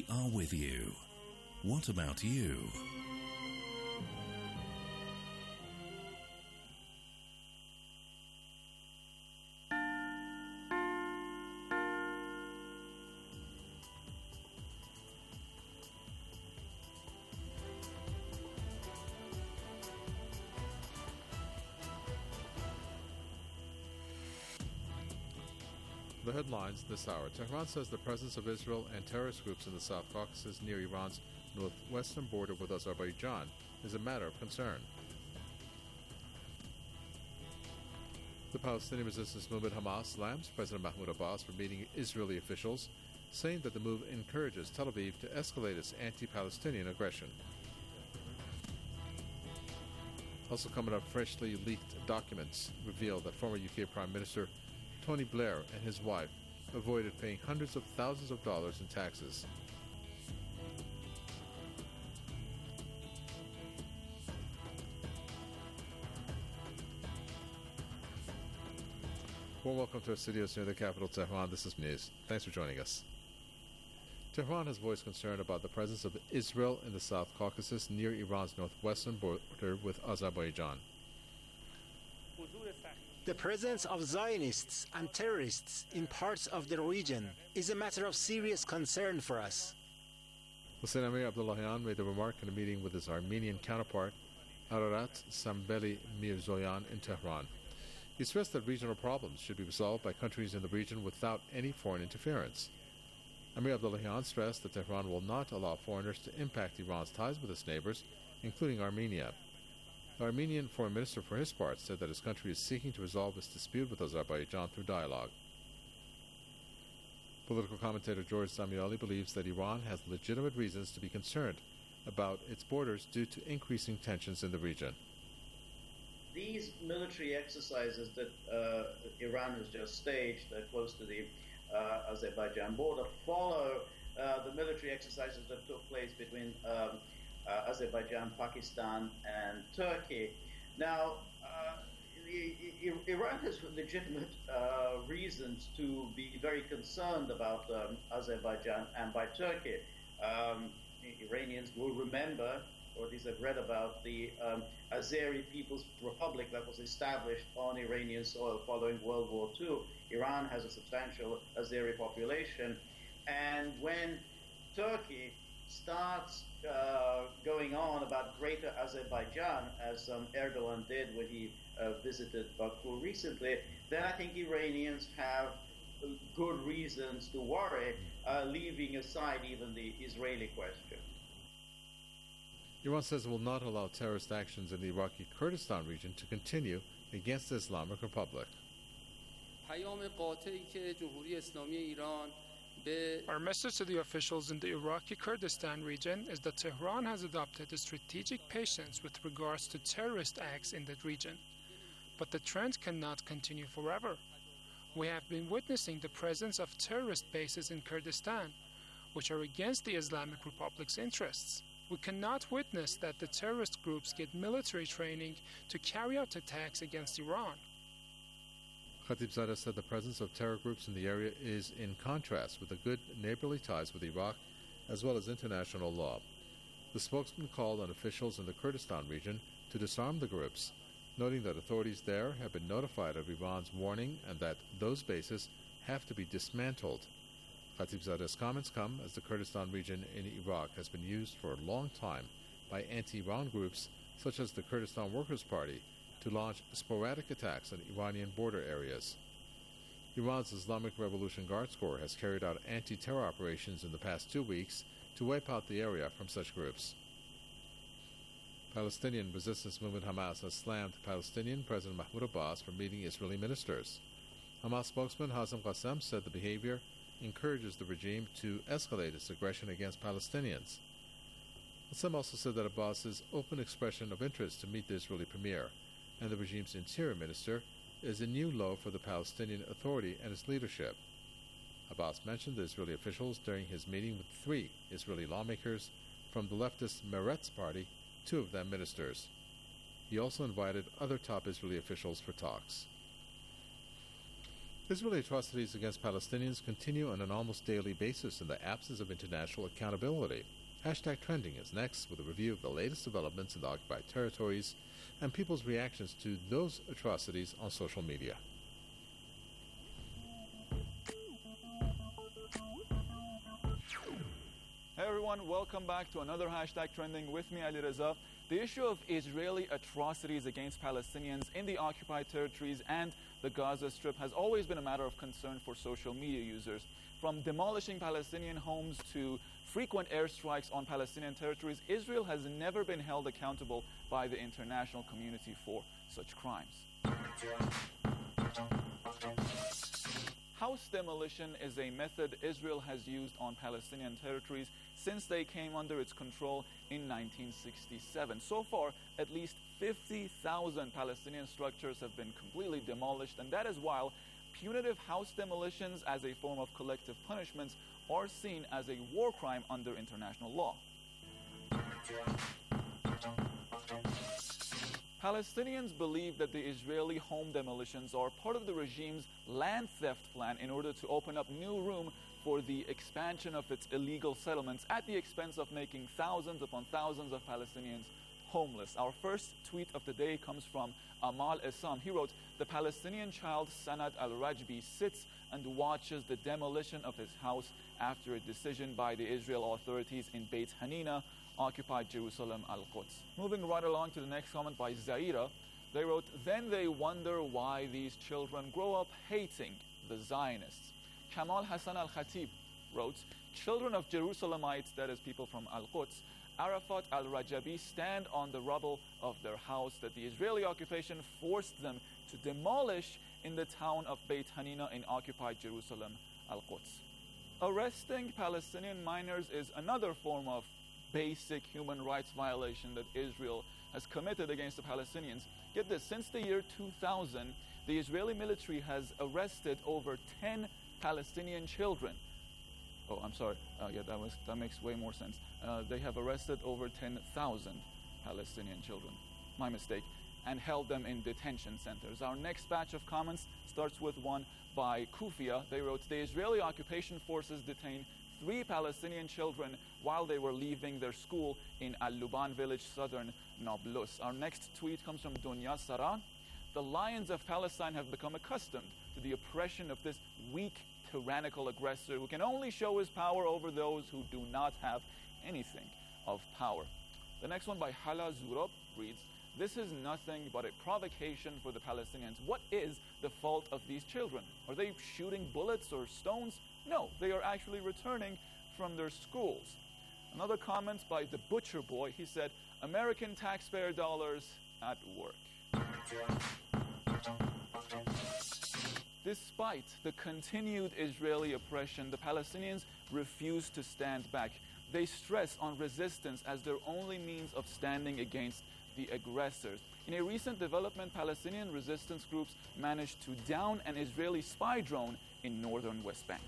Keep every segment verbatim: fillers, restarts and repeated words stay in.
are with you. What about you? The headlines this hour. Tehran says the presence of Israel and terrorist groups in the South Caucasus near Iran's northwestern border with Azerbaijan is a matter of concern. The Palestinian resistance movement Hamas slams President Mahmoud Abbas for meeting Israeli officials, saying that the move encourages Tel Aviv to escalate its anti-Palestinian aggression. Also coming up, freshly leaked documents reveal that former U K Prime Minister Tony Blair and his wife avoided paying hundreds of thousands of dollars in taxes. Well, welcome to our studios near the capital, Tehran. This is News. Thanks for joining us. Tehran has voiced concern about the presence of Israel in the South Caucasus near Iran's northwestern border with Azerbaijan. The presence of Zionists and terrorists in parts of the region is a matter of serious concern for us. Hossein Amir Abdullahian made the remark in a meeting with his Armenian counterpart, Ararat Sambeli Mirzoyan, in Tehran. He stressed that regional problems should be resolved by countries in the region without any foreign interference. Amir Abdullahian stressed that Tehran will not allow foreigners to impact Iran's ties with its neighbors, including Armenia. The Armenian foreign minister, for his part, said that his country is seeking to resolve its dispute with Azerbaijan through dialogue. Political commentator George Zamiali believes that Iran has legitimate reasons to be concerned about its borders due to increasing tensions in the region. These military exercises that uh, Iran has just staged uh, close to the uh, Azerbaijan border follow uh, the military exercises that took place between um, Uh, Azerbaijan, Pakistan, and Turkey. Now, uh, Iran has legitimate uh, reasons to be very concerned about um, Azerbaijan and by Turkey. Um, Iranians will remember, or at least have read about, the um, Azeri People's Republic that was established on Iranian soil following World War Two. Iran has a substantial Azeri population, and when Turkey starts uh, going on about Greater Azerbaijan, as um, Erdogan did when he uh, visited Baku recently, then I think Iranians have good reasons to worry, uh, leaving aside even the Israeli question. Iran says it will not allow terrorist actions in the Iraqi Kurdistan region to continue against the Islamic Republic. Our message to the officials in the Iraqi Kurdistan region is that Tehran has adopted a strategic patience with regards to terrorist acts in that region. But the trend cannot continue forever. We have been witnessing the presence of terrorist bases in Kurdistan, which are against the Islamic Republic's interests. We cannot witness that the terrorist groups get military training to carry out attacks against Iran. Khatibzadeh said the presence of terror groups in the area is in contrast with the good neighborly ties with Iraq as well as international law. The spokesman called on officials in the Kurdistan region to disarm the groups, noting that authorities there have been notified of Iran's warning and that those bases have to be dismantled. Khatibzadeh's comments come as the Kurdistan region in Iraq has been used for a long time by anti-Iran groups such as the Kurdistan Workers' Party to launch sporadic attacks on Iranian border areas. Iran's Islamic Revolution Guards Corps has carried out anti-terror operations in the past two weeks to wipe out the area from such groups. Palestinian resistance movement Hamas has slammed Palestinian President Mahmoud Abbas for meeting Israeli ministers. Hamas spokesman Hazem Qassem said the behavior encourages the regime to escalate its aggression against Palestinians. Qassem also said that Abbas's open expression of interest to meet the Israeli premier and the regime's interior minister is a new low for the Palestinian Authority and its leadership. Abbas mentioned the Israeli officials during his meeting with three Israeli lawmakers from the leftist Meretz party, two of them ministers. He also invited other top Israeli officials for talks. Israeli atrocities against Palestinians continue on an almost daily basis in the absence of international accountability. Hashtag Trending is next with a review of the latest developments in the occupied territories and people's reactions to those atrocities on social media. Hey everyone, welcome back to another Hashtag Trending with me, Ali Reza. The issue of Israeli atrocities against Palestinians in the occupied territories and the Gaza Strip has always been a matter of concern for social media users. From demolishing Palestinian homes to frequent airstrikes on Palestinian territories, Israel has never been held accountable by the international community for such crimes. House demolition is a method Israel has used on Palestinian territories since they came under its control in nineteen sixty-seven. So far, at least fifty thousand Palestinian structures have been completely demolished, and that is while punitive house demolitions as a form of collective punishments are seen as a war crime under international law. Palestinians believe that the Israeli home demolitions are part of the regime's land theft plan in order to open up new room for the expansion of its illegal settlements at the expense of making thousands upon thousands of Palestinians homeless. Our first tweet of the day comes from Amal Essam. He wrote, "The Palestinian child Sanad al-Rajbi sits and watches the demolition of his house after a decision by the Israel authorities in Beit Hanina, occupied Jerusalem, Al-Quds." Moving right along to the next comment by Zaira, they wrote, "Then they wonder why these children grow up hating the Zionists." Kamal Hassan al-Khatib wrote, "Children of Jerusalemites, that is people from Al-Quds, Arafat al-Rajabi stand on the rubble of their house that the Israeli occupation forced them to demolish in the town of Beit Hanina in occupied Jerusalem, Al-Quds." Arresting Palestinian minors is another form of basic human rights violation that Israel has committed against the Palestinians. Get this, since the year two thousand, the Israeli military has arrested over ten Palestinian children. Oh, I'm sorry. Uh, yeah, that was that makes way more sense. Uh, they have arrested over ten thousand Palestinian children. My mistake. And held them in detention centers. Our next batch of comments starts with one by Kufia. They wrote, "The Israeli occupation forces detained three Palestinian children while they were leaving their school in Al-Luban village, southern Nablus." Our next tweet comes from Dunya Sara. "The lions of Palestine have become accustomed to the oppression of this weak, tyrannical aggressor who can only show his power over those who do not have anything of power." The next one by Hala Zurab reads, "This is nothing but a provocation for the Palestinians. What is the fault of these children? Are they shooting bullets or stones? No, they are actually returning from their schools." Another comment by the Butcher Boy. He said, "American taxpayer dollars at work." Despite the continued Israeli oppression, the Palestinians refuse to stand back. They stress on resistance as their only means of standing against the aggressors. In a recent development, Palestinian resistance groups managed to down an Israeli spy drone in northern West Bank.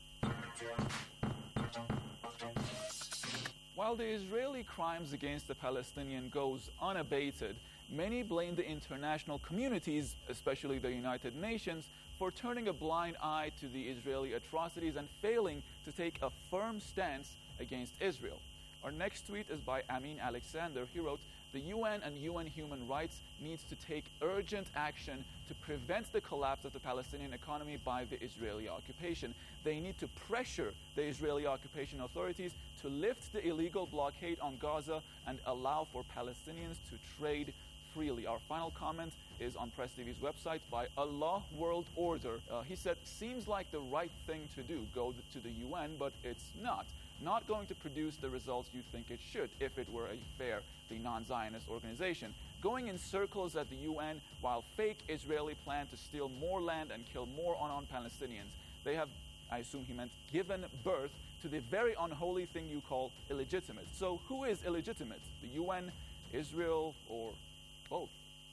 While the Israeli crimes against the Palestinian goes unabated, many blame the international communities, especially the United Nations, for turning a blind eye to the Israeli atrocities and failing to take a firm stance against Israel. Our next tweet is by Amin Alexander. He wrote, "The U N and U N Human Rights needs to take urgent action to prevent the collapse of the Palestinian economy by the Israeli occupation. They need to pressure the Israeli occupation authorities to lift the illegal blockade on Gaza and allow for Palestinians to trade freely." Our final comment is on Press T V's website by Allah World Order. Uh, he said, "Seems like the right thing to do, go to the U N, but it's not. Not going to produce the results you think it should if it were a fair, the non-Zionist organization. Going in circles at the U N while fake Israeli plan to steal more land and kill more unarmed Palestinians. They have," I assume he meant, "given birth to the very unholy thing you call illegitimate." So who is illegitimate? The U N, Israel, or both?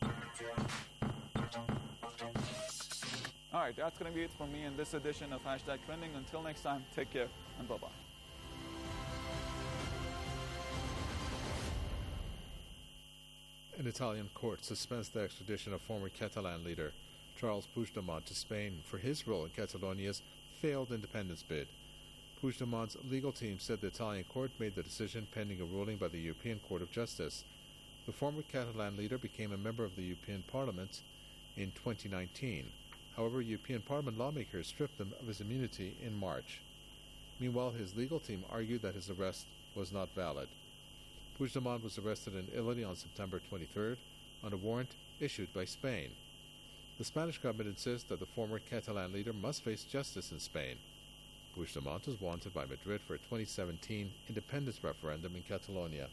Alright, that's going to be it from me in this edition of Hashtag Trending. Until next time, take care and bye-bye. An Italian court suspends the extradition of former Catalan leader Charles Puigdemont to Spain for his role in Catalonia's failed independence bid. Puigdemont's legal team said the Italian court made the decision pending a ruling by the European Court of Justice. The former Catalan leader became a member of the European Parliament in twenty nineteen. However, European Parliament lawmakers stripped him of his immunity in March. Meanwhile, his legal team argued that his arrest was not valid. Puigdemont was arrested in Italy on September twenty-third on a warrant issued by Spain. The Spanish government insists that the former Catalan leader must face justice in Spain. Puigdemont is wanted by Madrid for a twenty seventeen independence referendum in Catalonia.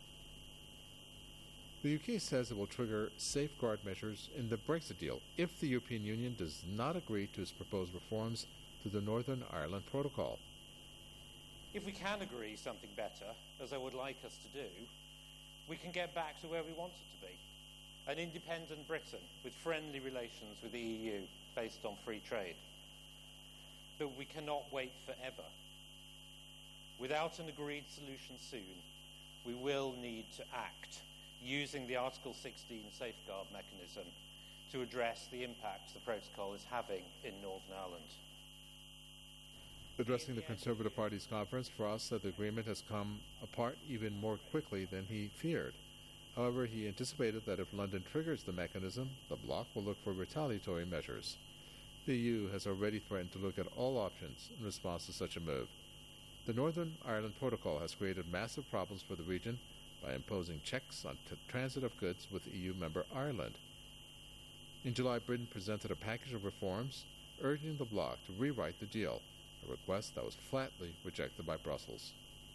The U K says it will trigger safeguard measures in the Brexit deal if the European Union does not agree to its proposed reforms to the Northern Ireland Protocol. If we can agree something better, as I would like us to do, we can get back to where we want it to be. An independent Britain with friendly relations with the E U based on free trade. But we cannot wait forever. Without an agreed solution soon, we will need to act using the Article sixteen safeguard mechanism to address the impact the protocol is having in Northern Ireland. Addressing the Conservative Party's conference, Frost said the agreement has come apart even more quickly than he feared. However, he anticipated that if London triggers the mechanism, the bloc will look for retaliatory measures. The E U has already threatened to look at all options in response to such a move. The Northern Ireland Protocol has created massive problems for the region by imposing checks on t- transit of goods with E U member Ireland. In July, Britain presented a package of reforms urging the bloc to rewrite the deal, a request that was flatly rejected by Brussels.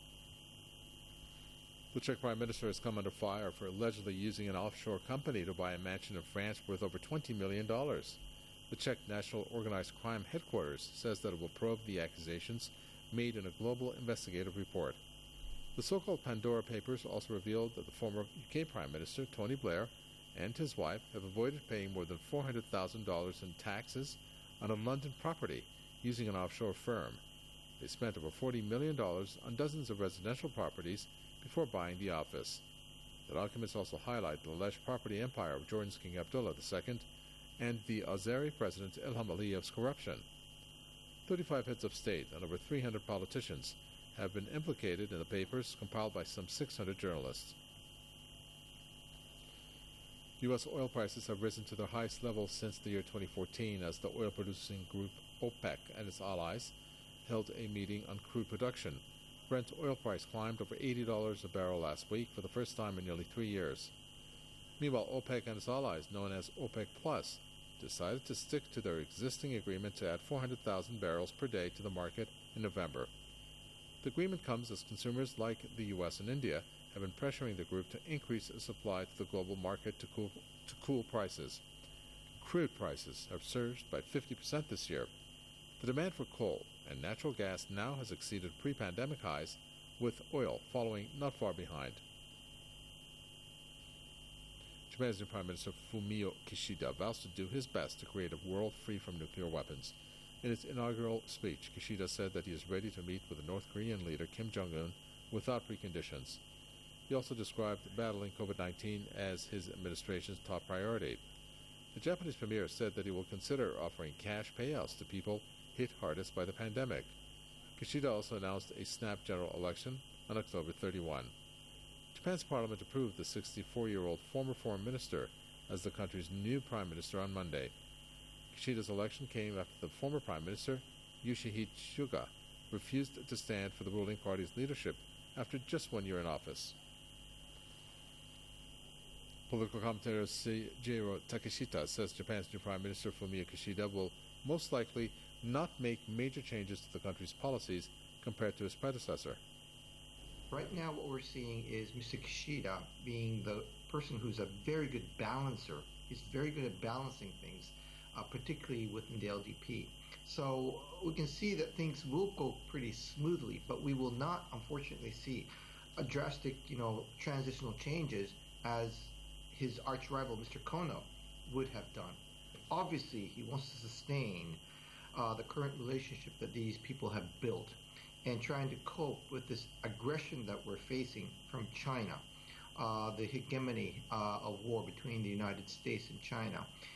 The Czech Prime Minister has come under fire for allegedly using an offshore company to buy a mansion in France worth over twenty million dollars. The Czech National Organized Crime Headquarters says that it will probe the accusations made in a global investigative report. The so-called Pandora Papers also revealed that the former U K Prime Minister, Tony Blair, and his wife have avoided paying more than four hundred thousand dollars in taxes on a London property using an offshore firm. They spent over forty million dollars on dozens of residential properties before buying the office. The documents also highlight the alleged property empire of Jordan's King Abdullah the Second and the Azeri President Ilham Aliyev's corruption. thirty-five heads of state and over three hundred politicians have been implicated in the papers compiled by some six hundred journalists. U S oil prices have risen to their highest level since the year twenty fourteen as the oil-producing group OPEC and its allies held a meeting on crude production. Brent oil price climbed over eighty dollars a barrel last week for the first time in nearly three years. Meanwhile, OPEC and its allies, known as OPEC Plus, decided to stick to their existing agreement to add four hundred thousand barrels per day to the market in November. The agreement comes as consumers like the U S and India have been pressuring the group to increase its supply to the global market to cool, to cool prices. Crude prices have surged by fifty percent this year. The demand for coal and natural gas now has exceeded pre-pandemic highs, with oil following not far behind. Japan's new Prime Minister Fumio Kishida vows to do his best to create a world free from nuclear weapons. In his inaugural speech, Kishida said that he is ready to meet with the North Korean leader Kim Jong-un without preconditions. He also described battling COVID nineteen as his administration's top priority. The Japanese premier said that he will consider offering cash payouts to people hit hardest by the pandemic. Kishida also announced a snap general election on October thirty-first. Japan's parliament approved the sixty-four-year-old former foreign minister as the country's new prime minister on Monday. Kishida's election came after the former prime minister, Yoshihide Suga, refused to stand for the ruling party's leadership after just one year in office. Political commentator Seijiro Takeshita says Japan's new Prime Minister Fumio Kishida will most likely not make major changes to the country's policies compared to his predecessor. Right now what we're seeing is Mister Kishida being the person who's a very good balancer. He's very good at balancing things, uh, particularly within the L D P. So we can see that things will go pretty smoothly, but we will not, unfortunately, see a drastic, you know, transitional changes as his arch rival, Mister Kono, would have done. Obviously, he wants to sustain uh, the current relationship that these people have built and trying to cope with this aggression that we're facing from China, uh, the hegemony uh, of war between the United States and China.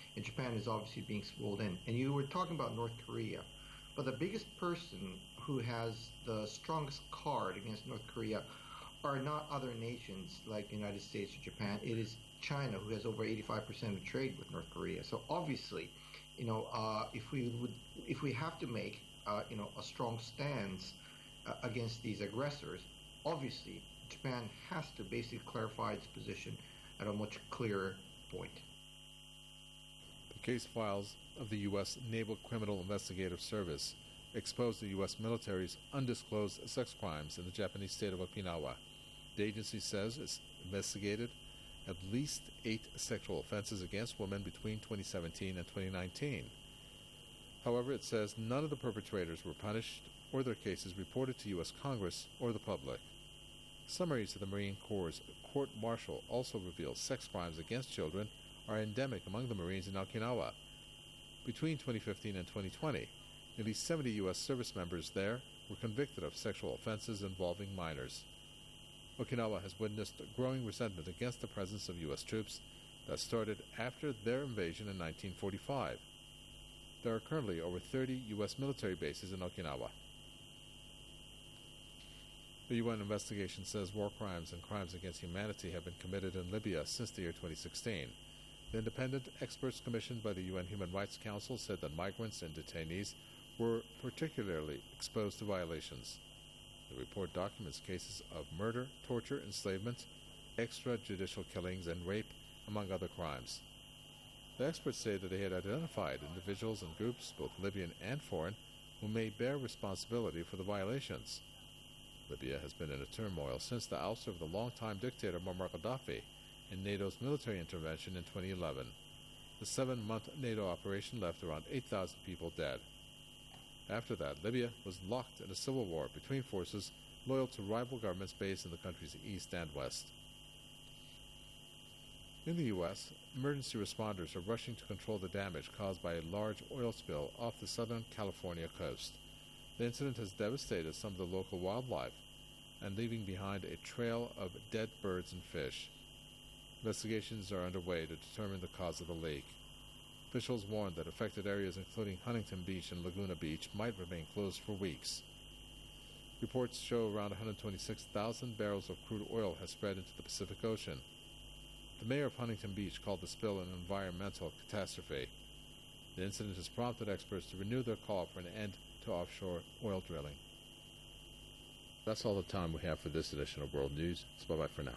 and Japan is obviously being swelled in. And you were talking about North Korea, but the biggest person who has the strongest card against North Korea are not other nations like the United States or Japan. It is China, who has over eighty-five percent of trade with North Korea. So obviously, you know, uh, if we would, if we have to make, uh, you know, a strong stance uh, against these aggressors, obviously Japan has to basically clarify its position at a much clearer point. The case files of the U S Naval Criminal Investigative Service exposed the U S military's undisclosed sex crimes in the Japanese state of Okinawa. The agency says it's investigated at least eight sexual offenses against women between twenty seventeen and twenty nineteen. However, it says none of the perpetrators were punished or their cases reported to U S Congress or the public. Summaries of the Marine Corps' court-martial also reveal sex crimes against children are endemic among the Marines in Okinawa. Between twenty fifteen and twenty twenty, nearly seventy U S service members there were convicted of sexual offenses involving minors. Okinawa has witnessed growing resentment against the presence of U S troops that started after their invasion in nineteen forty-five. There are currently over thirty U S military bases in Okinawa. The U N investigation says war crimes and crimes against humanity have been committed in Libya since the year twenty sixteen. The independent experts commissioned by the U N Human Rights Council said that migrants and detainees were particularly exposed to violations. The report documents cases of murder, torture, enslavement, extrajudicial killings, and rape, among other crimes. The experts say that they had identified individuals and groups, both Libyan and foreign, who may bear responsibility for the violations. Libya has been in a turmoil since the ouster of the longtime dictator Muammar Gaddafi and NATO's military intervention in twenty eleven. The seven-month NATO operation left around eight thousand people dead. After that, Libya was locked in a civil war between forces loyal to rival governments based in the country's east and west. In the U S, emergency responders are rushing to control the damage caused by a large oil spill off the southern California coast. The incident has devastated some of the local wildlife and leaving behind a trail of dead birds and fish. Investigations are underway to determine the cause of the leak. Officials warned that affected areas including Huntington Beach and Laguna Beach might remain closed for weeks. Reports show around one hundred twenty-six thousand barrels of crude oil has spread into the Pacific Ocean. The mayor of Huntington Beach called the spill an environmental catastrophe. The incident has prompted experts to renew their call for an end to offshore oil drilling. That's all the time we have for this edition of World News. So bye-bye for now.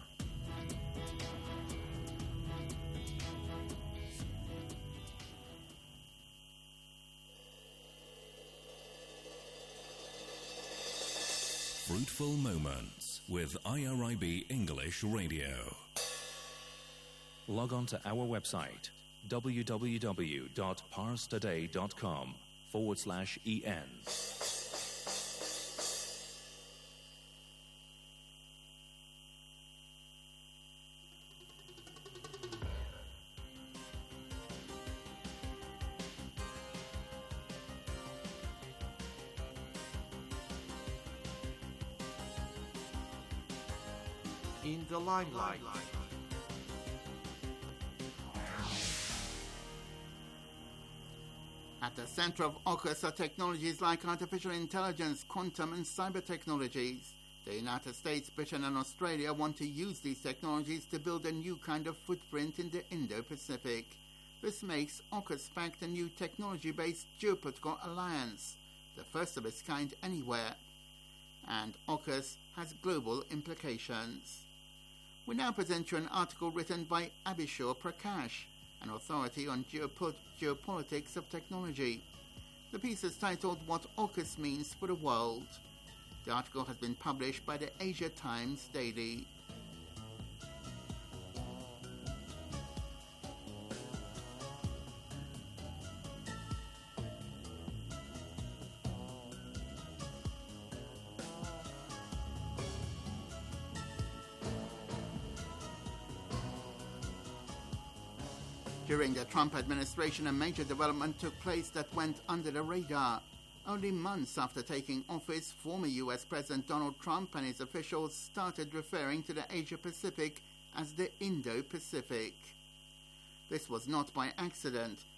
Fruitful Moments with I R I B English Radio. Log on to our website, www.parstoday.com forward slash en. In the limelight. At the center of AUKUS are technologies like artificial intelligence, quantum and cyber technologies. The United States, Britain and Australia want to use these technologies to build a new kind of footprint in the Indo-Pacific. This makes AUKUS backed a new technology-based geopolitical alliance, the first of its kind anywhere. And AUKUS has global implications. We now present you an article written by Abhishek Prakash, an authority on geopo- geopolitics of technology. The piece is titled What AUKUS Means for the World. The article has been published by the Asia Times Daily. During the Trump administration, a major development took place that went under the radar. Only months after taking office, former U S President Donald Trump and his officials started referring to the Asia-Pacific as the Indo-Pacific. This was not by accident.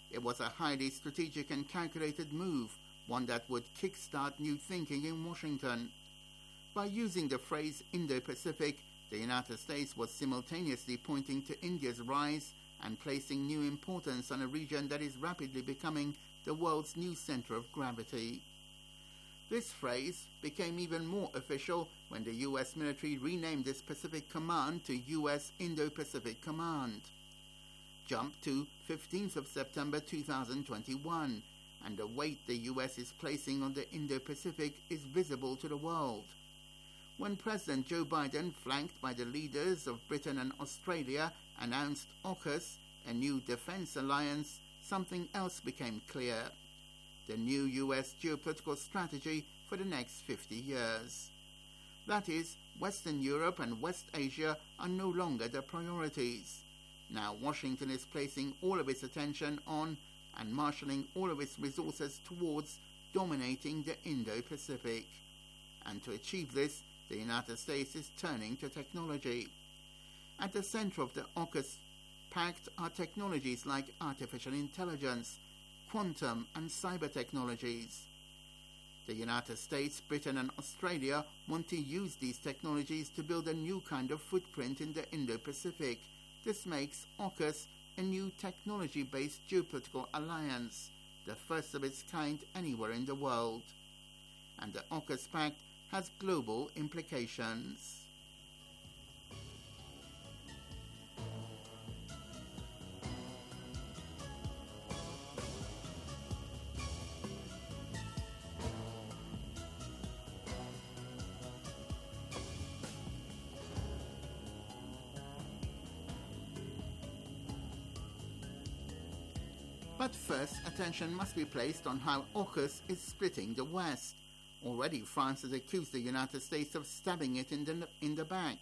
It was a highly strategic and calculated move, one that would kickstart new thinking in Washington. By using the phrase Indo-Pacific, the United States was simultaneously pointing to India's rise and placing new importance on a region that is rapidly becoming the world's new center of gravity. This phrase became even more official when the U S military renamed this Pacific Command to U S Indo-Pacific Command. Jump to fifteenth of September two thousand twenty-one, and the weight the U S is placing on the Indo-Pacific is visible to the world. When President Joe Biden, flanked by the leaders of Britain and Australia, announced AUKUS, a new defense alliance, something else became clear: the new U S geopolitical strategy for the next fifty years. That is, Western Europe and West Asia are no longer the priorities. Now Washington is placing all of its attention on and marshalling all of its resources towards dominating the Indo-Pacific. And to achieve this, the United States is turning to technology. At the center of the AUKUS pact are technologies like artificial intelligence, quantum and cyber technologies. The United States, Britain and Australia want to use these technologies to build a new kind of footprint in the Indo-Pacific. This makes AUKUS a new technology-based geopolitical alliance, the first of its kind anywhere in the world. And the AUKUS pact has global implications. But first, attention must be placed on how AUKUS is splitting the West. Already, France has accused the United States of stabbing it in the, in the back.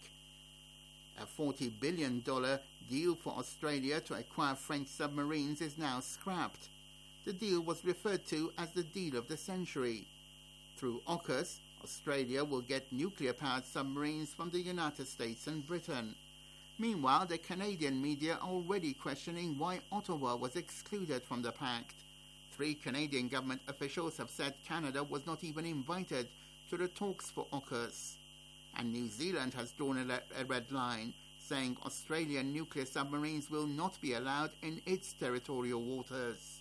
A forty billion dollars deal for Australia to acquire French submarines is now scrapped. The deal was referred to as the deal of the century. Through AUKUS, Australia will get nuclear-powered submarines from the United States and Britain. Meanwhile, the Canadian media are already questioning why Ottawa was excluded from the pact. Three Canadian government officials have said Canada was not even invited to the talks for AUKUS. And New Zealand has drawn a, le- a red line, saying Australian nuclear submarines will not be allowed in its territorial waters.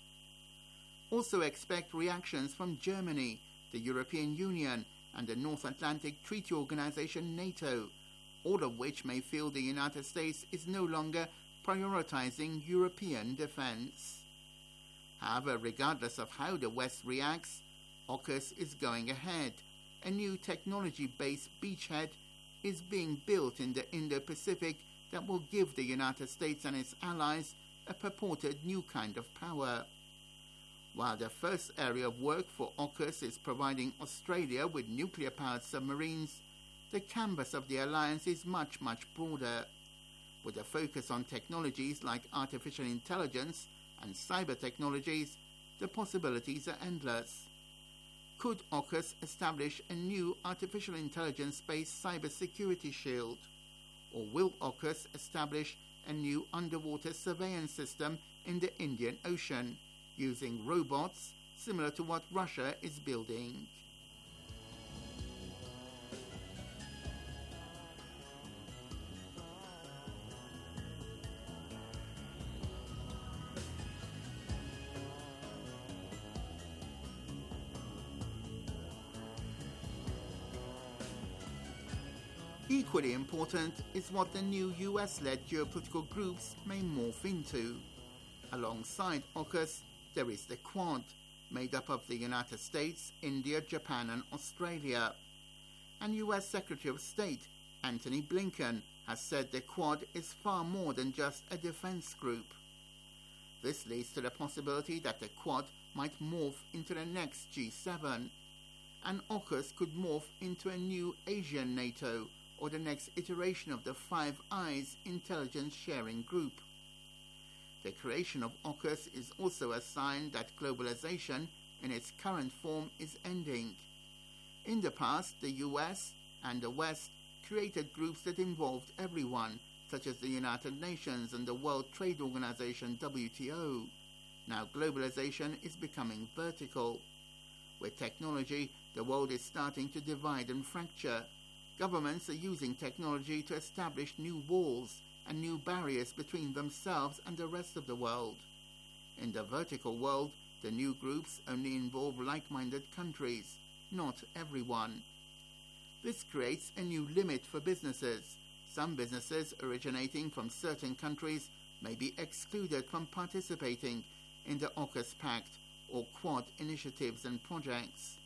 Also expect reactions from Germany, the European Union, and the North Atlantic Treaty Organization NATO, all of which may feel the United States is no longer prioritizing European defense. However, regardless of how the West reacts, AUKUS is going ahead. A new technology-based beachhead is being built in the Indo-Pacific that will give the United States and its allies a purported new kind of power. While the first area of work for AUKUS is providing Australia with nuclear-powered submarines, the canvas of the alliance is much, much broader. With a focus on technologies like artificial intelligence and cyber technologies, the possibilities are endless. Could AUKUS establish a new artificial intelligence-based cybersecurity shield? Or will AUKUS establish a new underwater surveillance system in the Indian Ocean, using robots similar to what Russia is building? Equally important is what the new U S-led geopolitical groups may morph into. Alongside AUKUS, there is the Quad, made up of the United States, India, Japan and Australia. And U S Secretary of State Antony Blinken has said the Quad is far more than just a defense group. This leads to the possibility that the Quad might morph into the next G seven, and AUKUS could morph into a new Asian NATO, or the next iteration of the Five Eyes intelligence sharing group. The creation of AUKUS is also a sign that globalization in its current form is ending. In the past, the U S and the West created groups that involved everyone, such as the United Nations and the World Trade Organization W T O. Now globalization is becoming vertical. With technology, the world is starting to divide and fracture. Governments are using technology to establish new walls and new barriers between themselves and the rest of the world. In the vertical world, the new groups only involve like-minded countries, not everyone. This creates a new limit for businesses. Some businesses originating from certain countries may be excluded from participating in the AUKUS Pact or Quad initiatives and projects.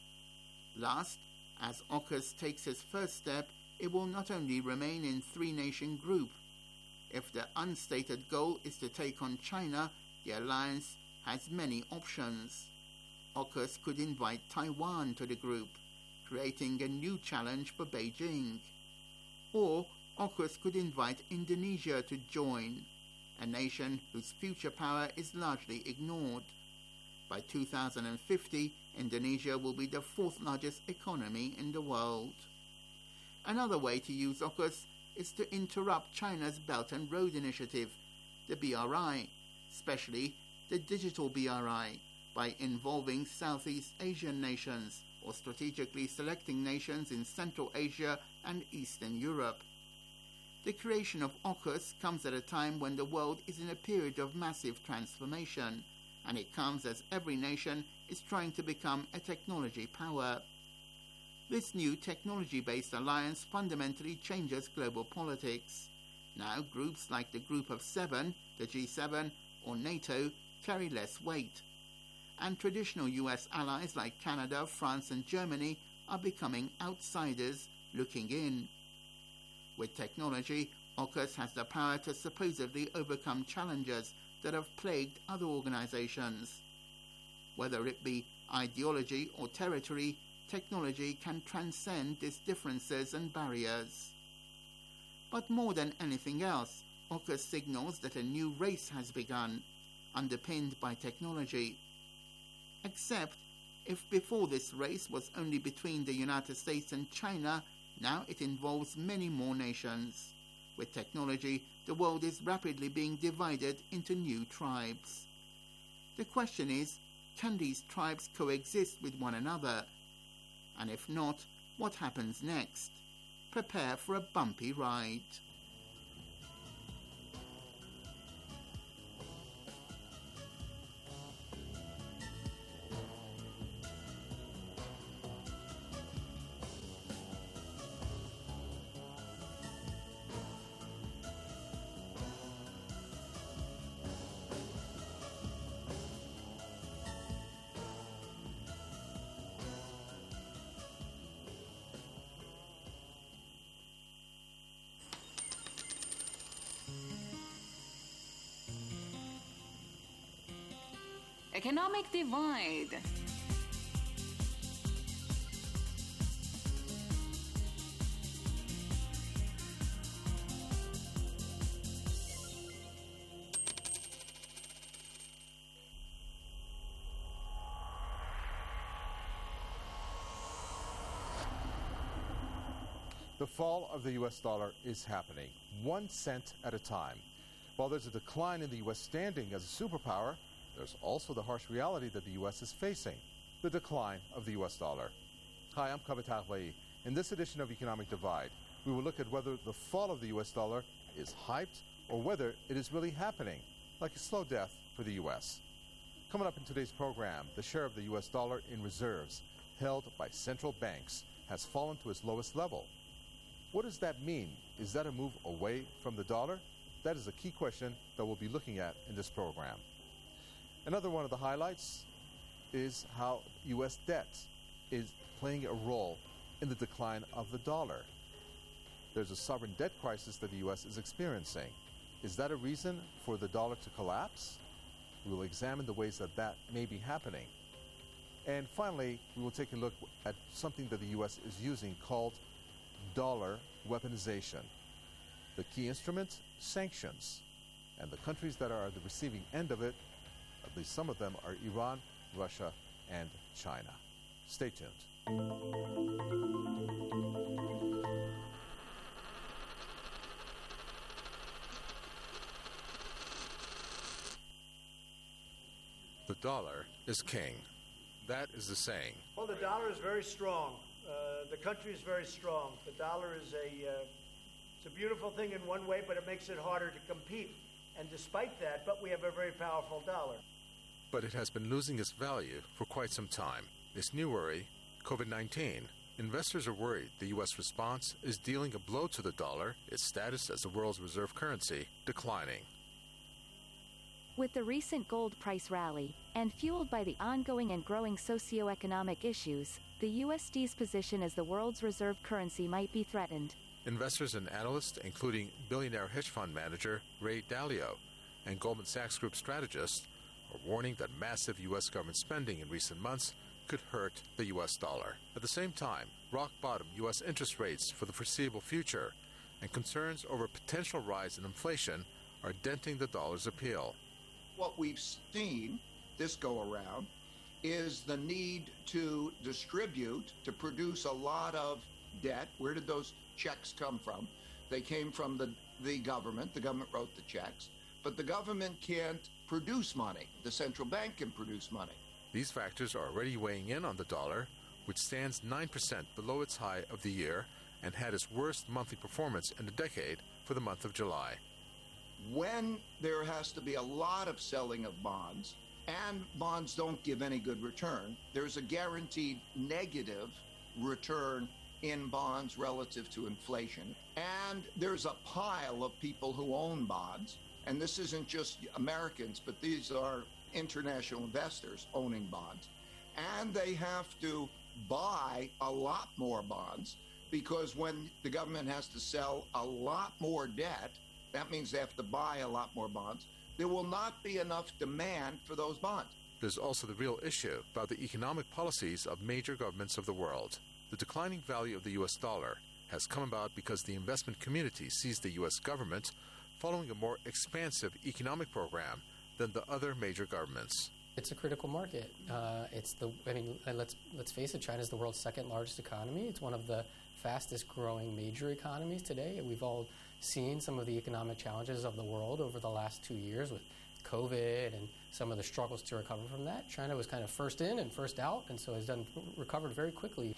Last, as AUKUS takes its first step, it will not only remain in three-nation group. If the unstated goal is to take on China, the alliance has many options. AUKUS could invite Taiwan to the group, creating a new challenge for Beijing. Or AUKUS could invite Indonesia to join, a nation whose future power is largely ignored. By two thousand fifty, Indonesia will be the fourth largest economy in the world. Another way to use AUKUS is to interrupt China's Belt and Road Initiative, the B R I, especially the digital B R I, by involving Southeast Asian nations or strategically selecting nations in Central Asia and Eastern Europe. The creation of AUKUS comes at a time when the world is in a period of massive transformation, and it comes as every nation is trying to become a technology power. This new technology-based alliance fundamentally changes global politics. Now groups like the Group of Seven, the G seven, or NATO carry less weight. And traditional U S allies like Canada, France and Germany are becoming outsiders looking in. With technology, AUKUS has the power to supposedly overcome challenges that have plagued other organizations. Whether it be ideology or territory, technology can transcend these differences and barriers. But more than anything else, AUKUS signals that a new race has begun, underpinned by technology. Except, if before this race was only between the United States and China, now it involves many more nations. With technology, the world is rapidly being divided into new tribes. The question is, can these tribes coexist with one another? And if not, what happens next? Prepare for a bumpy ride. Economic divide. The fall of the U S dollar is happening, one cent at a time. While there's a decline in the U S standing as a superpower, there's also the harsh reality that the U S is facing, the decline of the U S dollar. Hi, I'm Kaveh Taghwaei. In this edition of Economic Divide, we will look at whether the fall of the U S dollar is hyped or whether it is really happening, like a slow death for the U S. Coming up in today's program, the share of the U S dollar in reserves held by central banks has fallen to its lowest level. What does that mean? Is that a move away from the dollar? That is a key question that we'll be looking at in this program. Another one of the highlights is how U S debt is playing a role in the decline of the dollar. There's a sovereign debt crisis that the U S is experiencing. Is that a reason for the dollar to collapse? We will examine the ways that that may be happening. And finally, we will take a look at something that the U S is using called dollar weaponization. The key instrument, sanctions. And the countries that are at the receiving end of it, at least some of them, are Iran, Russia, and China. Stay tuned. dollar is king. That is the saying. Well, the dollar is very strong. Uh, the country is very strong. The dollar is a, uh, it's a beautiful thing in one way, but it makes it harder to compete. And despite that, but we have a very powerful dollar. But it has been losing its value for quite some time. This new worry, COVID nineteen. Investors are worried the U S response is dealing a blow to the dollar, its status as the world's reserve currency declining. With the recent gold price rally, and fueled by the ongoing and growing socioeconomic issues, the U S D's position as the world's reserve currency might be threatened. Investors and analysts, including billionaire hedge fund manager Ray Dalio and Goldman Sachs Group strategist, are warning that massive U S government spending in recent months could hurt the U S dollar. At the same time, rock-bottom U S interest rates for the foreseeable future and concerns over a potential rise in inflation are denting the dollar's appeal. What we've seen this go-around is the need to distribute, to produce a lot of debt. Where did those checks come from? They came from the, the government. The government wrote the checks. But the government can't produce money. The central bank can produce money. These factors are already weighing in on the dollar, which stands nine percent below its high of the year and had its worst monthly performance in a decade for the month of July. When there has to be a lot of selling of bonds, and bonds don't give any good return, there's a guaranteed negative return in bonds relative to inflation. And there's a pile of people who own bonds, and this isn't just Americans, but these are international investors owning bonds. And they have to buy a lot more bonds, because when the government has to sell a lot more debt, that means they have to buy a lot more bonds. There will not be enough demand for those bonds. There's also the real issue about the economic policies of major governments of the world. The declining value of the U S dollar has come about because the investment community sees the U S government following a more expansive economic program than the other major governments. It's a critical market. Uh, it's the. I mean, let's let's face it. China is the world's second largest economy. It's one of the fastest growing major economies today. We've all seen some of the economic challenges of the world over the last two years with COVID and some of the struggles to recover from that. China was kind of first in and first out, and so has done recovered very quickly.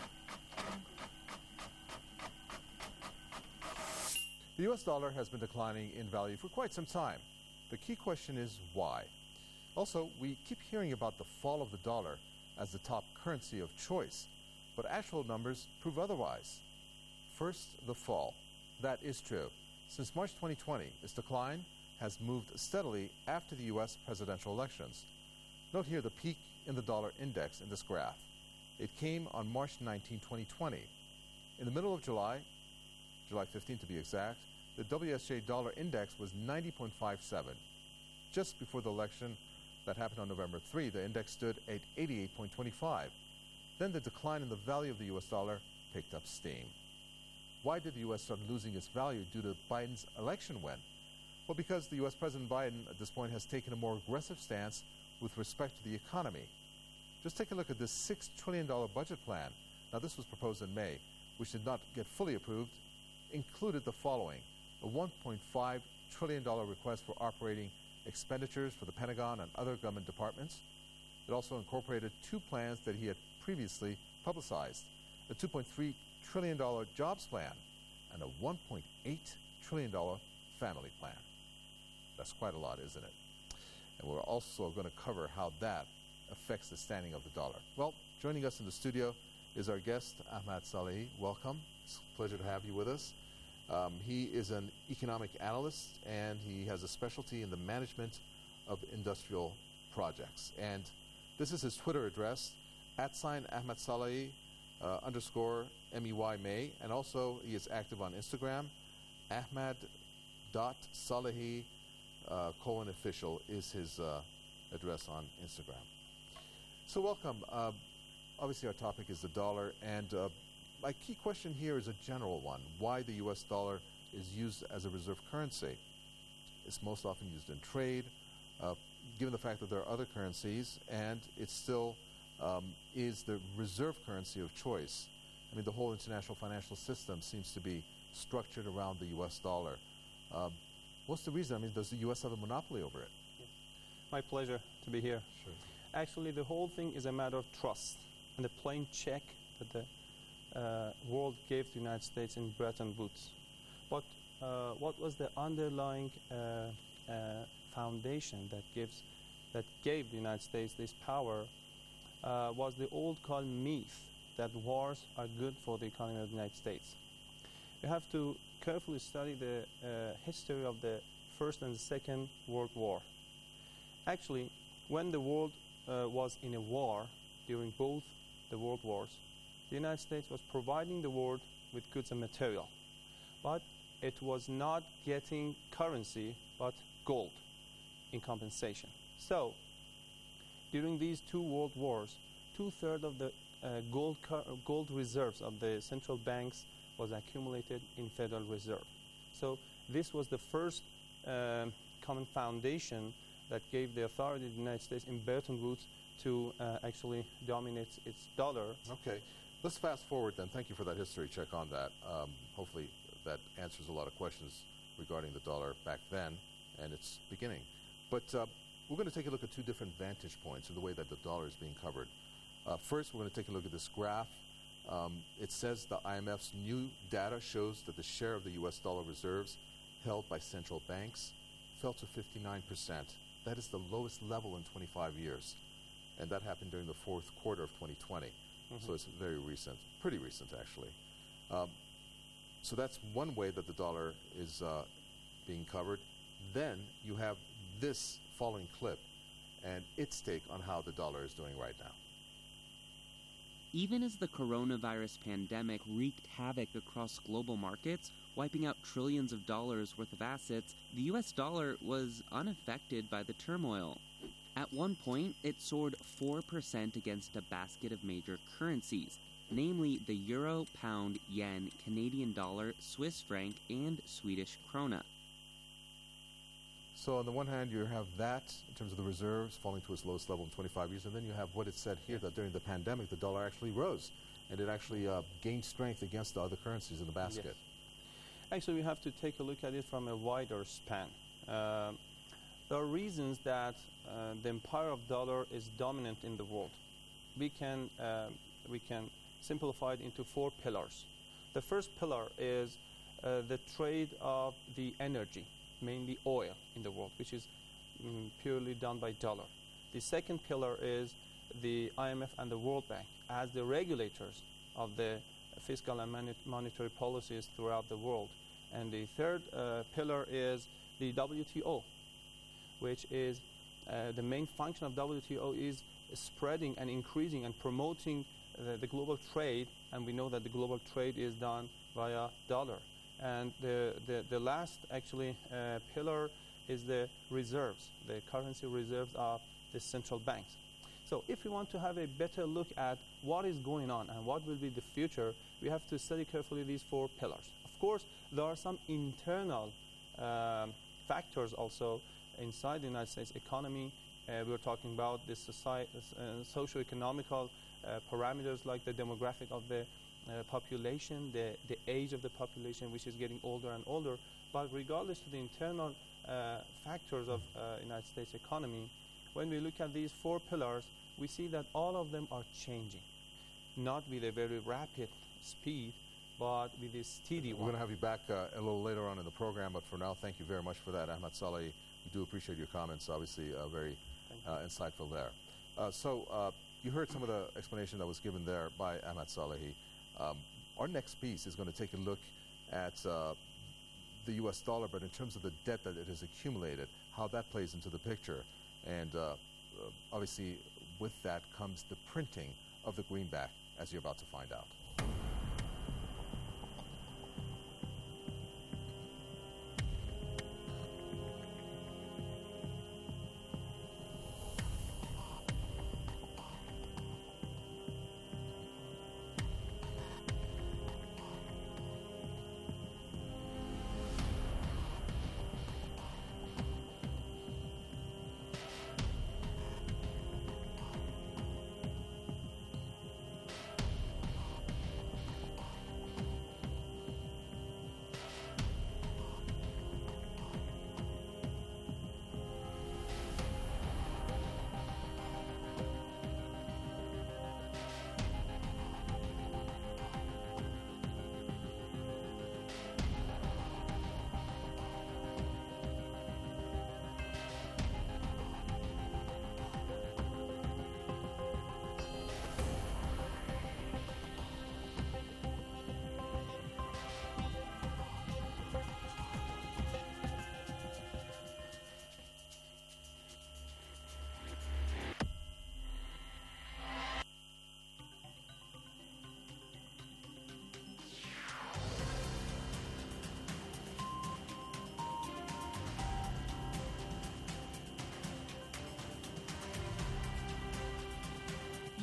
The U S dollar has been declining in value for quite some time. The key question is why? Also, we keep hearing about the fall of the dollar as the top currency of choice, but actual numbers prove otherwise. First, the fall. That is true. Since March twenty twenty, its decline has moved steadily after the U S presidential elections. Note here the peak in the dollar index in this graph. It came on March nineteenth, twenty twenty. In the middle of July, July fifteenth to be exact, the W S J dollar index was ninety point five seven. Just before the election that happened on November third, the index stood at eighty-eight point two five. Then the decline in the value of the U S dollar picked up steam. Why did the U S start losing its value due to Biden's election win? Well, because the U S President Biden at this point has taken a more aggressive stance with respect to the economy. Just take a look at this six trillion dollars budget plan. Now, this was proposed in May, which did not get fully approved, included the following: a one point five trillion dollars request for operating expenditures for the Pentagon and other government departments. It also incorporated two plans that he had previously publicized: a two point three trillion dollars jobs plan and a one point eight trillion dollars family plan. That's quite a lot, isn't it? And we're also going to cover how that affects the standing of the dollar. Well, joining us in the studio is our guest, Ahmad Salehi. Welcome. It's a pleasure to have you with us. Um, he is an economic analyst, and he has a specialty in the management of industrial projects. And this is his Twitter address, at sign Ahmad Salehi, uh, underscore M E Y May. And also, he is active on Instagram. Ahmad.Salehi, uh, colon official is his uh, address on Instagram. So welcome. Uh, obviously, our topic is the dollar, and uh, my key question here is a general one: why the U S dollar is used as a reserve currency? It's most often used in trade, uh, given the fact that there are other currencies, and it still um, is the reserve currency of choice. I mean, the whole international financial system seems to be structured around the U S dollar. Um, what's the reason? I mean, does the U S have a monopoly over it? My pleasure to be here. Sure. Actually, the whole thing is a matter of trust and a plain check that the uh, world gave to the United States in Bretton Woods. But uh, what was the underlying uh, uh, foundation that gives, that gave the United States this power uh, was the old called myth that wars are good for the economy of the United States. You have to carefully study the uh, history of the First and Second World War. Actually, when the world uh, was in a war during both the world wars, the United States was providing the world with goods and material, but it was not getting currency but gold in compensation. So, during these two world wars, two-thirds of the uh, gold, gold reserves of the central banks was accumulated in Federal Reserve. So this was the first um, common foundation that gave the authority of the United States in Bretton Woods to uh, actually dominate its dollar. Okay. Let's fast forward then. Thank you for that history check on that. Um, hopefully that answers a lot of questions regarding the dollar back then and its beginning. But uh, we're going to take a look at two different vantage points in the way that the dollar is being covered. Uh, first, we're going to take a look at this graph. Um, it says the I M F's new data shows that the share of the U S dollar reserves held by central banks fell to fifty-nine percent. That is the lowest level in twenty-five years. And that happened during the fourth quarter of twenty twenty. Mm-hmm. So it's very recent, pretty recent actually. Um, so that's one way that the dollar is uh, being covered. Then you have this following clip and its take on how the dollar is doing right now. Even as the coronavirus pandemic wreaked havoc across global markets, wiping out trillions of dollars worth of assets, the U S dollar was unaffected by the turmoil. At one point, it soared four percent against a basket of major currencies, namely the euro, pound, yen, Canadian dollar, Swiss franc, and Swedish krona. So on the one hand, you have that in terms of the reserves falling to its lowest level in twenty-five years, and then you have what it said here, that during the pandemic, the dollar actually rose, and it actually uh, gained strength against the other currencies in the basket. Yes. Actually, we have to take a look at it from a wider span. Uh, there are reasons that uh, the empire of dollar is dominant in the world. We can, uh, we can simplify it into four pillars. The first pillar is uh, the trade of the energy, mainly oil in the world, which is mm, purely done by dollar. The second pillar is the I M F and the World Bank as the regulators of the fiscal and mani- monetary policies throughout the world. And the third uh, pillar is the W T O, which is uh, the main function of W T O is spreading and increasing and promoting uh, the global trade, and we know that the global trade is done via dollar. And the, the, the last, actually, uh, pillar is the reserves, the currency reserves of the central banks. So if we want to have a better look at what is going on and what will be the future, we have to study carefully these four pillars. Of course, there are some internal um, factors also inside the United States economy. Uh, we were talking about the society, uh, socio-economical uh, parameters like the demographic of the Uh, population, the, the age of the population, which is getting older and older. But regardless of the internal uh, factors of uh, United States economy, when we look at these four pillars, we see that all of them are changing, not with a very rapid speed, but with a steady one. We're going to have you back uh, a little later on in the program, but for now, thank you very much for that, Ahmad Salehi. We do appreciate your comments, obviously uh, very uh, insightful there. Uh, so uh, you heard some of the explanation that was given there by Ahmad Salehi. Um, our next piece is going to take a look at uh, the U S dollar, but in terms of the debt that it has accumulated, how that plays into the picture. And uh, uh, obviously, with that comes the printing of the greenback, as you're about to find out.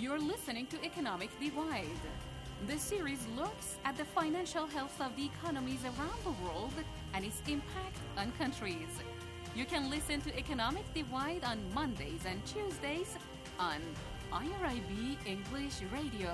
You're listening to Economic Divide. The series looks at the financial health of the economies around the world and its impact on countries. You can listen to Economic Divide on Mondays and Tuesdays on I R I B English Radio.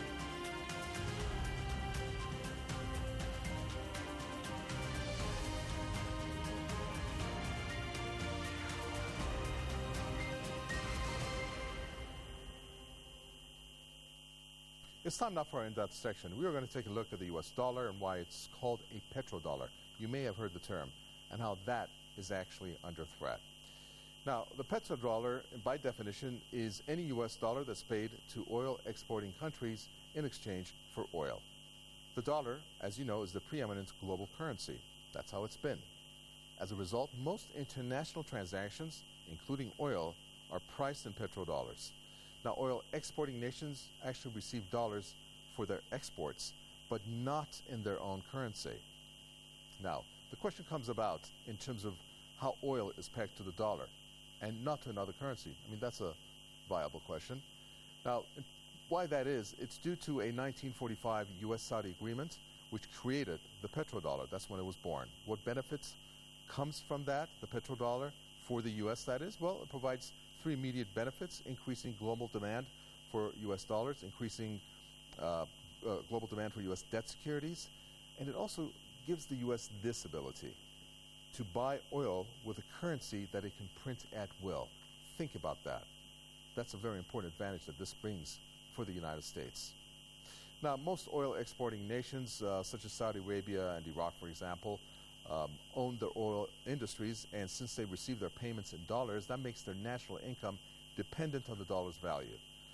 It's time now for our in-depth section. We are going to take a look at the U S dollar and why it's called a petrodollar. You may have heard the term, and how that is actually under threat. Now, the petrodollar, by definition, is any U S dollar that's paid to oil exporting countries in exchange for oil. The dollar, as you know, is the preeminent global currency. That's how it's been. As a result, most international transactions, including oil, are priced in petrodollars. Now, oil exporting nations actually receive dollars for their exports, but not in their own currency. Now, the question comes about in terms of how oil is pegged to the dollar and not to another currency. I mean, that's a viable question. Now, why that is, it's due to a nineteen forty-five U S Saudi agreement which created the petrodollar. That's when it was born. What benefits comes from that, the petrodollar, for the U S that is? Well, it provides three immediate benefits: increasing global demand for U S dollars, increasing uh, uh, global demand for U S debt securities, and it also gives the U S this ability to buy oil with a currency that it can print at will. Think about that. That's a very important advantage that this brings for the United States. Now, most oil exporting nations, uh, such as Saudi Arabia and Iraq, for example, Um, own their oil industries, and since they receive their payments in dollars, that makes their national income dependent on the dollar's value.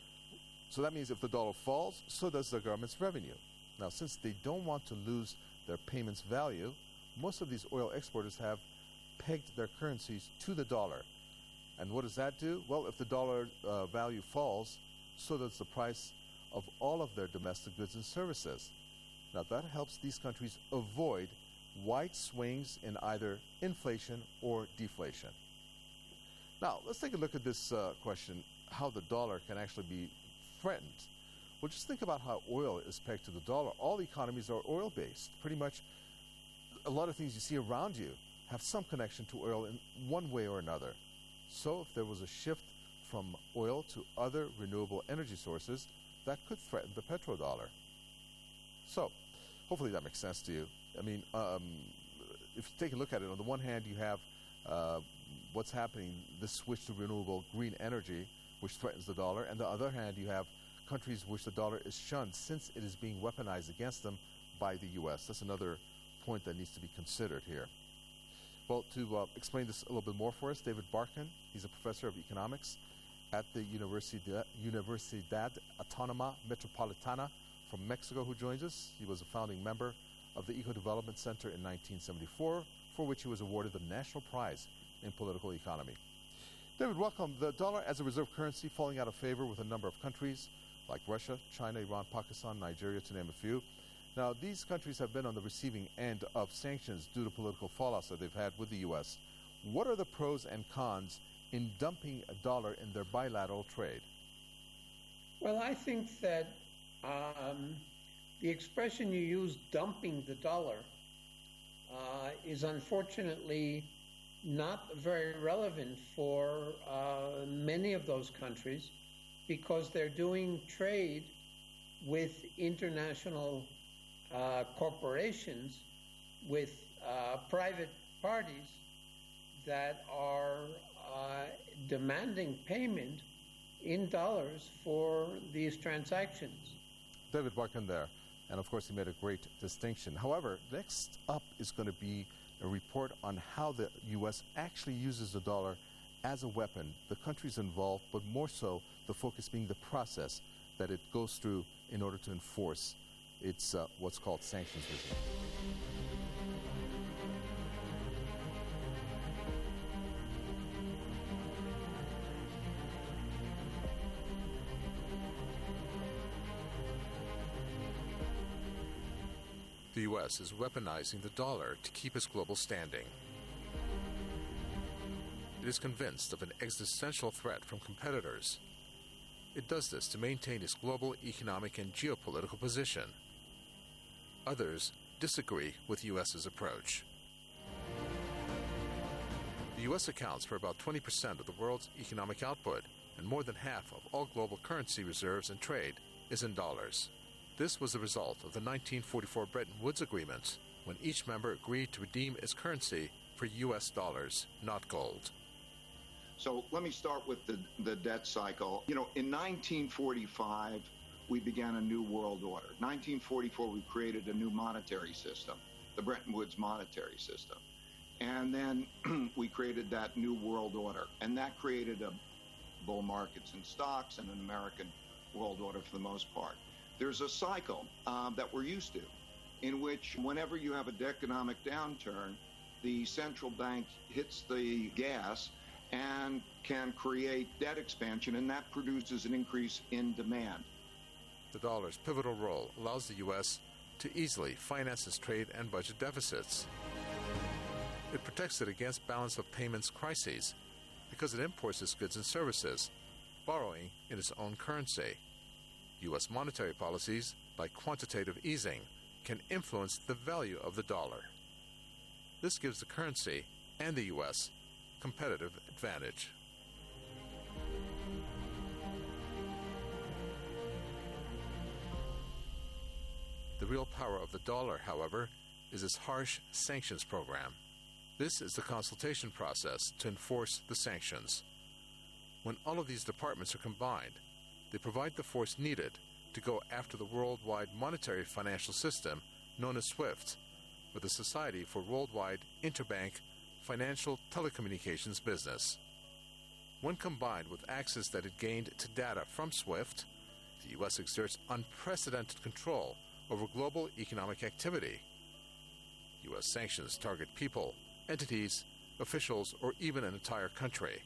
So that means if the dollar falls, so does the government's revenue. Now, since they don't want to lose their payments value, most of these oil exporters have pegged their currencies to the dollar. And what does that do? Well, if the dollar uh, value falls, so does the price of all of their domestic goods and services. Now, that helps these countries avoid wide swings in either inflation or deflation. Now, let's take a look at this uh, question, how the dollar can actually be threatened. Well, just think about how oil is pegged to the dollar. All economies are oil-based. Pretty much a lot of things you see around you have some connection to oil in one way or another. So if there was a shift from oil to other renewable energy sources, that could threaten the petrodollar. So, hopefully that makes sense to you. I mean, um, if you take a look at it, on the one hand, you have uh, what's happening, this switch to renewable green energy, which threatens the dollar. And on the other hand, you have countries which the dollar is shunned since it is being weaponized against them by the U S. That's another point that needs to be considered here. Well, to uh, explain this a little bit more for us, David Barkan, he's a professor of economics at the Universidad, Universidad Autónoma Metropolitana from Mexico, who joins us. He was a founding member of the Eco Development Center in nineteen seventy-four, for which he was awarded the National Prize in Political Economy. David, welcome. The dollar as a reserve currency falling out of favor with a number of countries like Russia, China, Iran, Pakistan, Nigeria, to name a few. Now, these countries have been on the receiving end of sanctions due to political fallouts that they've had with the U S. What are the pros and cons in dumping a dollar in their bilateral trade? Well, I think that um, the expression you use, dumping the dollar, uh, is unfortunately not very relevant for uh, many of those countries because they're doing trade with international uh, corporations, with uh, private parties that are uh, demanding payment in dollars for these transactions. David Barkan there. And of course, he made a great distinction. However, next up is going to be a report on how the U S actually uses the dollar as a weapon, the countries involved, but more so the focus being the process that it goes through in order to enforce its uh, what's called sanctions regime. The U S is weaponizing the dollar to keep its global standing. It is convinced of an existential threat from competitors. It does this to maintain its global economic and geopolitical position. Others disagree with U S's approach. The U S accounts for about twenty percent of the world's economic output, and more than half of all global currency reserves and trade is in dollars. This was the result of the nineteen forty-four Bretton Woods Agreement, when each member agreed to redeem its currency for U S dollars, not gold. So let me start with the, the debt cycle. You know, in nineteen forty-five, we began a new world order. nineteen forty-four, we created a new monetary system, the Bretton Woods monetary system. And then we created that new world order. And that created a bull markets in stocks and an American world order for the most part. There's a cycle uh, that we're used to, in which whenever you have an economic downturn, the central bank hits the gas and can create debt expansion, and that produces an increase in demand. The dollar's pivotal role allows the U S to easily finance its trade and budget deficits. It protects it against balance of payments crises because it imports its goods and services, borrowing in its own currency. U S monetary policies, like quantitative easing, can influence the value of the dollar. This gives the currency and the U S competitive advantage. The real power of the dollar, however, is its harsh sanctions program. This is the consultation process to enforce the sanctions. When all of these departments are combined, they provide the force needed to go after the worldwide monetary financial system known as SWIFT, or the Society for Worldwide Interbank Financial Telecommunications Business. When combined with access that it gained to data from SWIFT, the U S exerts unprecedented control over global economic activity. U S sanctions target people, entities, officials, or even an entire country.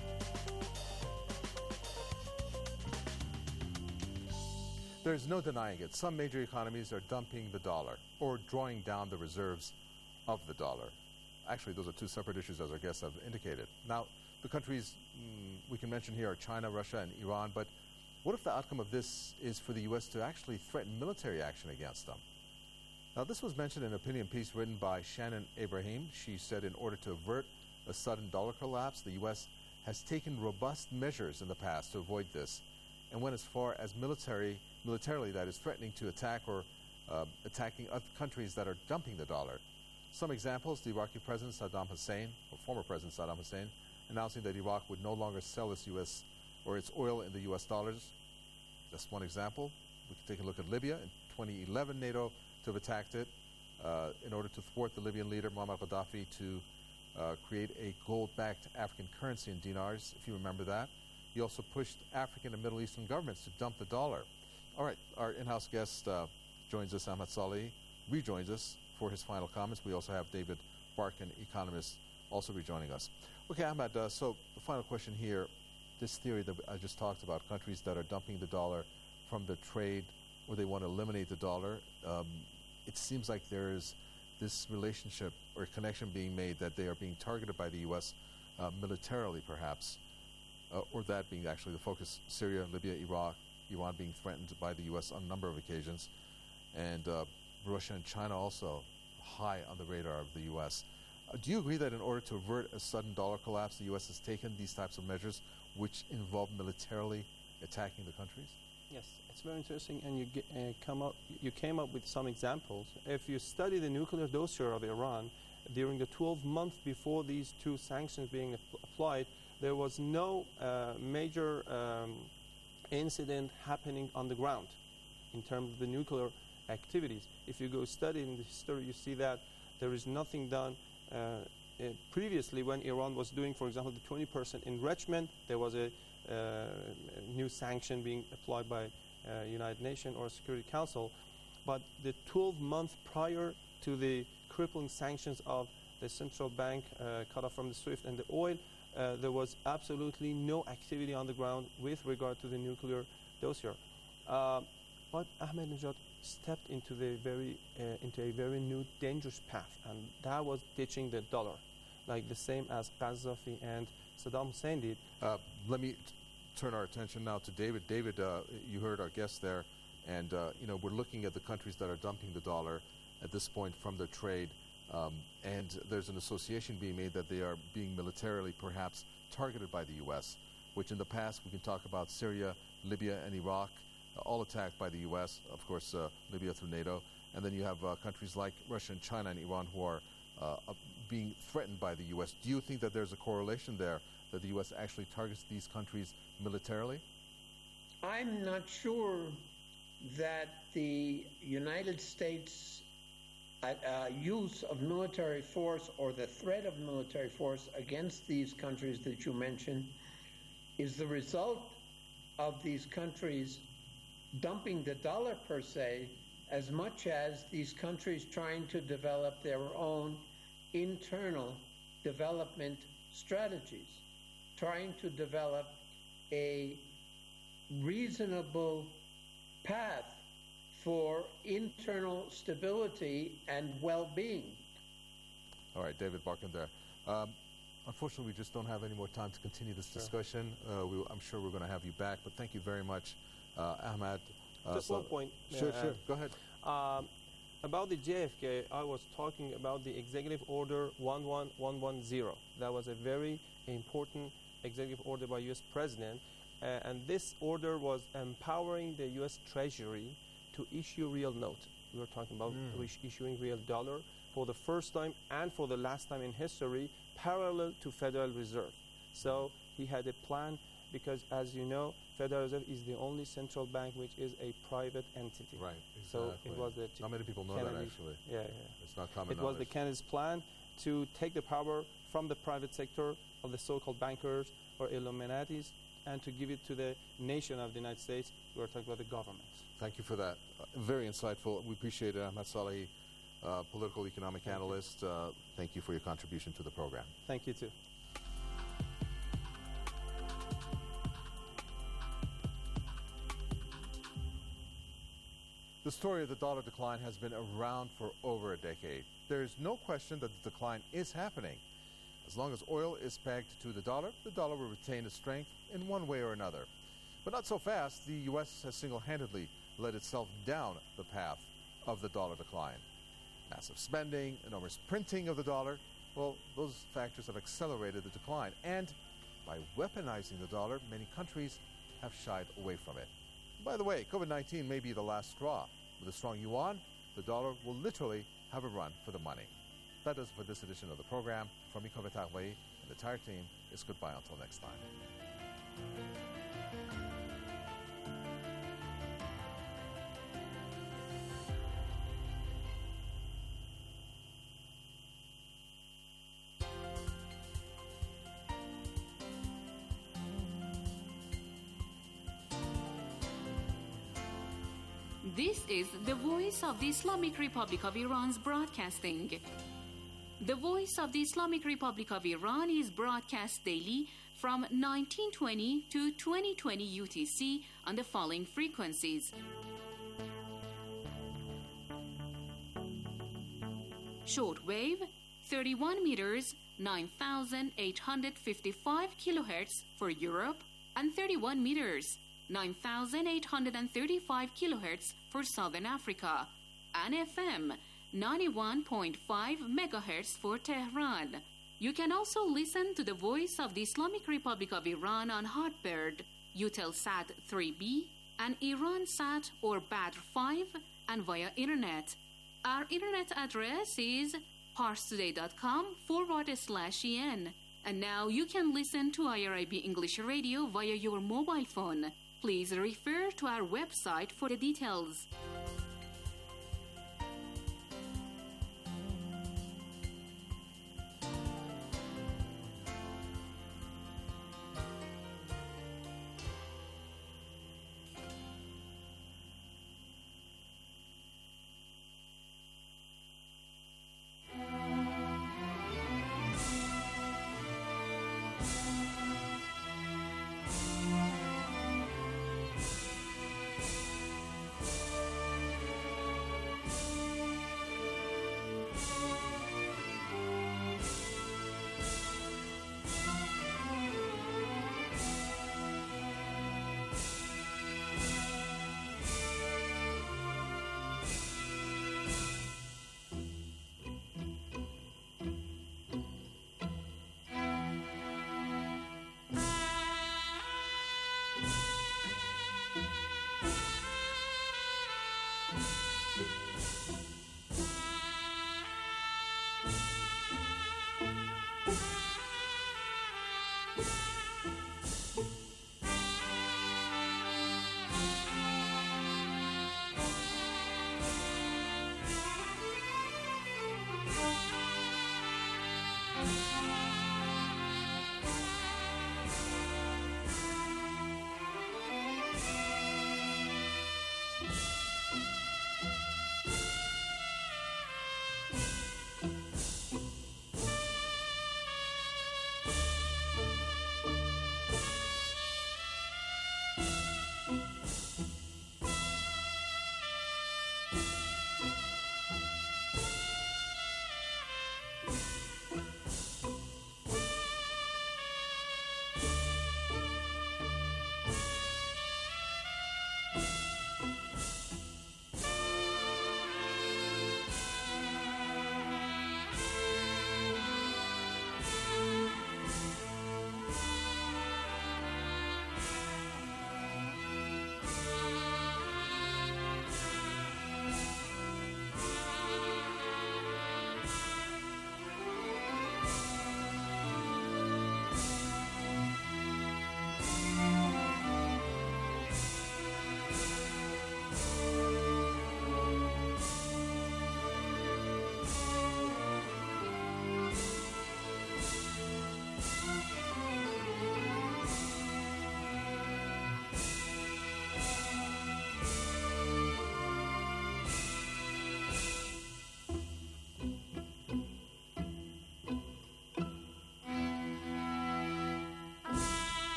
There's no denying it. Some major economies are dumping the dollar or drawing down the reserves of the dollar. Actually, those are two separate issues, as our guests have indicated. Now, the countries mm, we can mention here are China, Russia, and Iran, but what if the outcome of this is for the U S to actually threaten military action against them? Now, this was mentioned in an opinion piece written by Shannon Abraham. She said in order to avert a sudden dollar collapse, the U S has taken robust measures in the past to avoid this and went as far as military, militarily, that is, threatening to attack or uh, attacking other countries that are dumping the dollar. Some examples: the Iraqi President Saddam Hussein, or former President Saddam Hussein, announcing that Iraq would no longer sell its U S or its oil in the U S dollars. Just one example. We can take a look at Libya. In twenty eleven, NATO to have attacked it uh, in order to thwart the Libyan leader Muammar Gaddafi to uh, create a gold-backed African currency in dinars, if you remember that. He also pushed African and Middle Eastern governments to dump the dollar. All right, our in-house guest uh, joins us, Ahmad Saleh, rejoins us for his final comments. We also have David Barkin, economist, also rejoining us. Okay, Ahmad, uh, so the final question here, this theory that I just talked about, countries that are dumping the dollar from the trade or they want to eliminate the dollar, um, it seems like there's this relationship or connection being made that they are being targeted by the U S uh, militarily, perhaps, uh, or that being actually the focus: Syria, Libya, Iraq, Iran being threatened by the U S on a number of occasions, and uh, Russia and China also high on the radar of the U S. Uh, do you agree that in order to avert a sudden dollar collapse, the U S has taken these types of measures which involve militarily attacking the countries? Yes, it's very interesting, and you get, uh, come up, you came up with some examples. If you study the nuclear dossier of Iran, during the twelve months before these two sanctions being ap- applied, there was no uh, major um, incident happening on the ground in terms of the nuclear activities. If you go study in the history, you see that there is nothing done. Uh, uh, previously, when Iran was doing, for example, the twenty percent enrichment, there was a uh, new sanction being applied by uh, United Nations or Security Council. But the twelve months prior to the crippling sanctions of the central bank uh, cut off from the SWIFT and the oil, uh, there was absolutely no activity on the ground with regard to the nuclear dossier. Uh, but Ahmadinejad stepped into the very uh, into a very new dangerous path, and that was ditching the dollar, like the same as Gaddafi and Saddam Hussein did. Uh, let me turn our attention now to David. David, uh, you heard our guest there, and uh, you know we're looking at the countries that are dumping the dollar at this point from their trade, um, and there's an association being made that they are being militarily perhaps targeted by the U S, which in the past we can talk about Syria, Libya, and Iraq, uh, all attacked by the U S, of course uh, Libya through NATO, and then you have uh, countries like Russia and China and Iran who are uh, being threatened by the U S. Do you think that there's a correlation there, that the U S actually targets these countries militarily? I'm not sure that the United States uh, uh, use of military force or the threat of military force against these countries that you mentioned is the result of these countries dumping the dollar per se, as much as these countries trying to develop their own internal development strategies, trying to develop a reasonable path for internal stability and well-being. All right, David Barkan there. Um, unfortunately, we just don't have any more time to continue this Sure. discussion. Uh, we, I'm sure we're going to have you back, but thank you very much, uh, Ahmad. Uh, Just so one point. Sure, uh, sure. Go ahead. Um, about the J F K, I was talking about the Executive Order one one one one zero. That was a very important executive order by U S President, uh, and this order was empowering the U S Treasury to issue real note. We were talking about Mm. is- issuing real dollar for the first time and for the last time in history, parallel to Federal Reserve. So he had a plan because, as you know, Federal Reserve is the only central bank which is a private entity. Right, So exactly. it was the Not many people know that, Kennedy- actually. Yeah, yeah. It's not common It was the knowledge. Kennedy's plan to take the power from the private sector of the so-called bankers or Illuminatis and to give it to the nation of the United States. We were talking about the government. Thank you for that. Uh, very insightful. We appreciate it. Ahmad Salehi, uh, political economic Thank analyst. Uh, thank you for your contribution to the program. Thank you, too. The story of the dollar decline has been around for over a decade. There is no question that the decline is happening. As long as oil is pegged to the dollar, the dollar will retain its strength in one way or another. But not so fast. The U S has single-handedly led itself down the path of the dollar decline. Massive spending, enormous printing of the dollar, well, those factors have accelerated the decline. And by weaponizing the dollar, many countries have shied away from it. By the way, COVID nineteen may be the last straw. With a strong yuan, the dollar will literally have a run for the money. That does it for this edition of the program. From me, Kovet Agway, and the entire team, it's goodbye until next time. This is the voice of the Islamic Republic of Iran's broadcasting. The voice of the Islamic Republic of Iran is broadcast daily from nineteen twenty to twenty twenty U T C on the following frequencies. Shortwave, thirty-one meters, nine thousand eight hundred fifty-five kilohertz for Europe, and thirty-one meters, nine thousand eight hundred thirty-five kilohertz for Southern Africa, and F M, ninety-one point five megahertz for Tehran. You can also listen to the voice of the Islamic Republic of Iran on Hotbird, Eutelsat three B, and IranSat or Badr five, and via Internet. Our Internet address is parstoday.com forward slash en. And now you can listen to I R I B English Radio via your mobile phone. Please refer to our website for the details.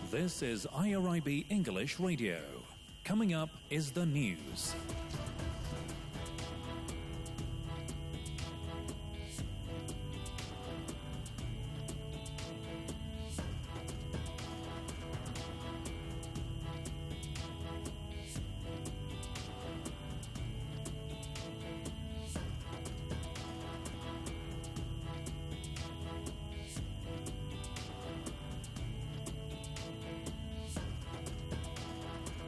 This is I R I B English Radio. Coming up is the news.